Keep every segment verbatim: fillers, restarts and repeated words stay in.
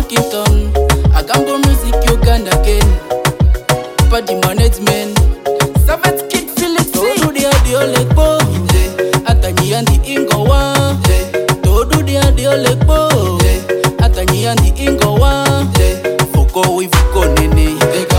Washington, Agambo Music Uganda again. Party management, Savage Kid Felix, Todo dia dio lekbo, Atanyi andi ingowa, Todo dia dio lekbo, Atanyi andi ingowa, Fuko we fuko nene,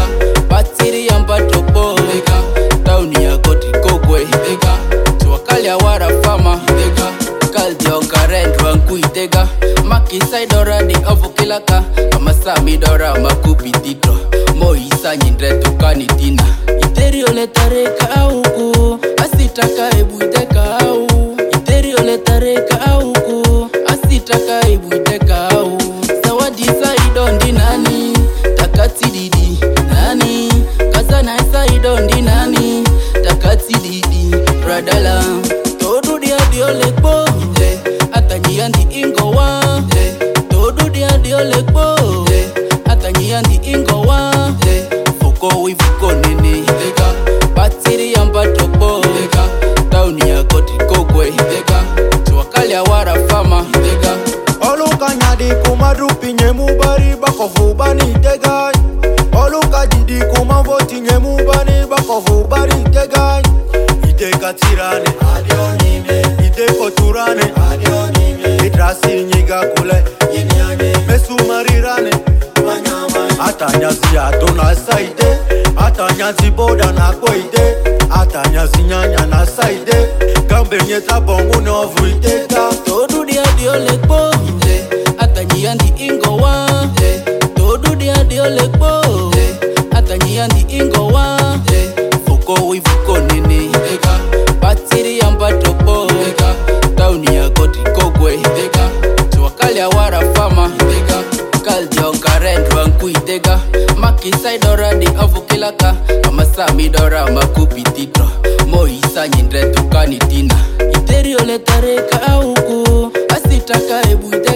Batiri yamba topo, Tauni ya goti kogwe, Tuwakali ya wara fama, Kaldio karend wangu itega, Maki saidora di avokilaka, Amasami dora makupi titro, Moisa nyindre tukani tina. Iteri ole tareka auku, asitaka ebu iteka au. Iteri ole tareka auku, asitaka ebu iteka au. Zawadi saido ndi nani, takati didi nani. Kazana saido ndi nani, takati didi radala. Todo dia dio lekbo, Atanyi andi ingowa, Todo dia dio lekbo, Atanyi andi ingowa, Fuko we fuko nene, Batiri yamba topo, Tauni ya goti kogwe, Tuwakali ya wara fama, Oluka nyadi kumadrupi nyemu bari bakofu bani tegay. Oluka jidi kumavoti nyemu bani bakofu bari tegay. Ite katirane adionime, ite koturane adionime, itrasi nyiga kule yinyanye, mesu marirane manyama. Atanyazi adona saide, atanyazi boda na koide, atanyazi nyanya na saide, gambe nyeta bongu no vuiteka. Todo dia dio lekbo, Atanyi andi ingowa, Todo dia dio lekbo, Atanyi andi ingowa, Fuko we fuko nene, Batiri yamba topo, Tauni ya goti kogwe, Tuwakali ya wara fama, Kaldio karend wangu itega, Maki saidora di avokilaka, Amasami dora makupi titro, Moisa nyindre tukani tina. Iteri ole tareka auku, asitaka ebu iteka